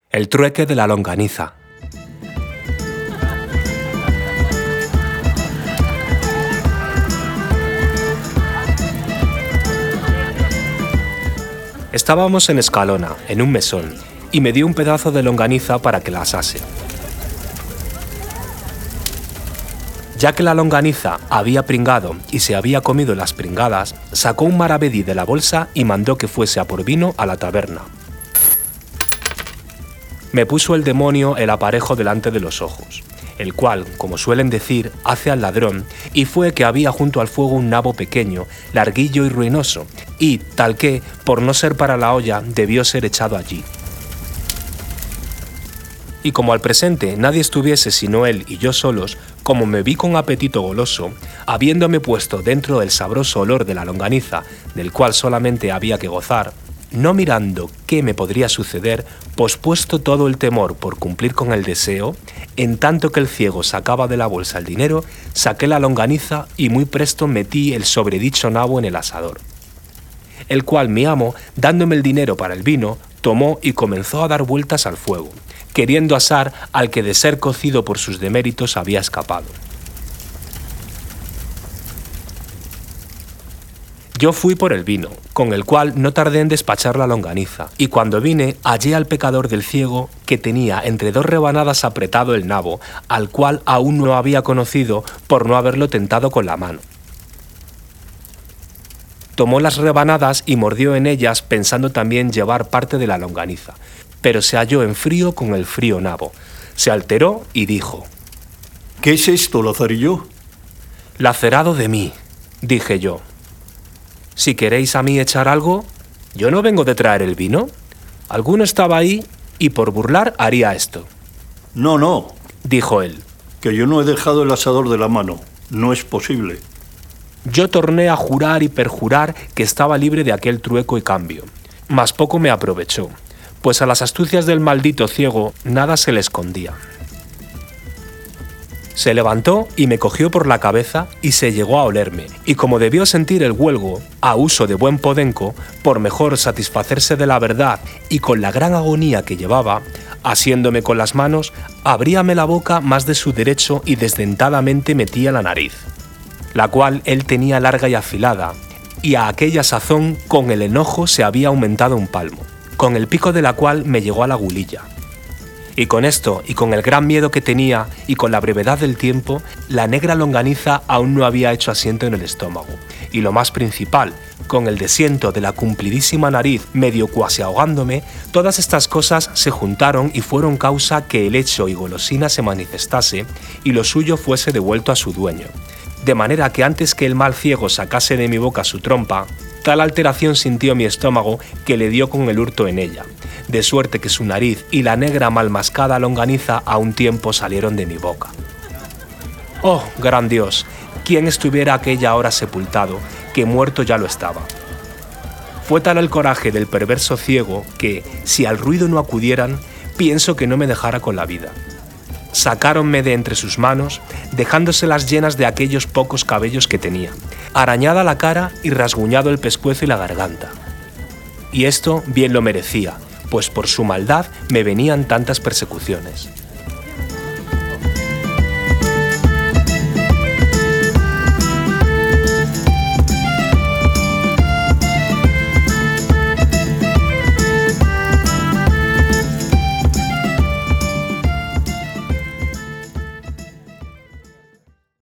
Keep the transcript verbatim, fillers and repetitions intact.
El trueque de la longaniza. Estábamos en Escalona, en un mesón, y me dio un pedazo de longaniza para que la asase. Ya que la longaniza había pringado y se había comido las pringadas, sacó un maravedí de la bolsa y mandó que fuese a por vino a la taberna. Me puso el demonio el aparejo delante de los ojos, el cual, como suelen decir, hace al ladrón, y fue que había junto al fuego un nabo pequeño, larguillo y ruinoso, y, tal que, por no ser para la olla, debió ser echado allí. Y como al presente nadie estuviese sino él y yo solos, como me vi con apetito goloso, habiéndome puesto dentro del sabroso olor de la longaniza, del cual solamente había que gozar, no mirando qué me podría suceder, pospuesto todo el temor por cumplir con el deseo, en tanto que el ciego sacaba de la bolsa el dinero, saqué la longaniza y muy presto metí el sobredicho nabo en el asador. El cual mi amo, dándome el dinero para el vino, tomó y comenzó a dar vueltas al fuego, queriendo asar al que de ser cocido por sus deméritos había escapado. Yo fui por el vino, con el cual no tardé en despachar la longaniza, y cuando vine hallé al pecador del ciego que tenía entre dos rebanadas apretado el nabo, al cual aún no había conocido por no haberlo tentado con la mano. Tomó las rebanadas y mordió en ellas pensando también llevar parte de la longaniza, pero se halló en frío con el frío nabo. Se alteró y dijo: ¿Qué es esto, Lazarillo? Lacerado de mí, dije yo. Si queréis a mí echar algo, yo no vengo de traer el vino. Alguno estaba ahí y por burlar haría esto. No, no, dijo él, que yo no he dejado el asador de la mano. No es posible. Yo torné a jurar y perjurar que estaba libre de aquel trueco y cambio, mas poco me aprovechó, pues a las astucias del maldito ciego nada se le escondía. Se levantó y me cogió por la cabeza y se llegó a olerme, y como debió sentir el huelgo, a uso de buen podenco, por mejor satisfacerse de la verdad y con la gran agonía que llevaba, asiéndome con las manos, abríame la boca más de su derecho y desdentadamente metía la nariz, la cual él tenía larga y afilada, y a aquella sazón con el enojo se había aumentado un palmo, con el pico de la cual me llegó a la gulilla. Y con esto, y con el gran miedo que tenía, y con la brevedad del tiempo, la negra longaniza aún no había hecho asiento en el estómago. Y lo más principal, con el desciento de la cumplidísima nariz medio cuasi ahogándome, todas estas cosas se juntaron y fueron causa que el hecho y golosina se manifestase, y lo suyo fuese devuelto a su dueño. De manera que antes que el mal ciego sacase de mi boca su trompa, tal alteración sintió mi estómago que le dio con el hurto en ella, de suerte que su nariz y la negra mal mascada longaniza a un tiempo salieron de mi boca. ¡Oh, gran Dios! ¿Quién estuviera aquella hora sepultado, que muerto ya lo estaba? Fue tal el coraje del perverso ciego que, si al ruido no acudieran, pienso que no me dejara con la vida. Sacáronme de entre sus manos, dejándoselas llenas de aquellos pocos cabellos que tenía, arañada la cara y rasguñado el pescuezo y la garganta. Y esto bien lo merecía, pues por su maldad me venían tantas persecuciones.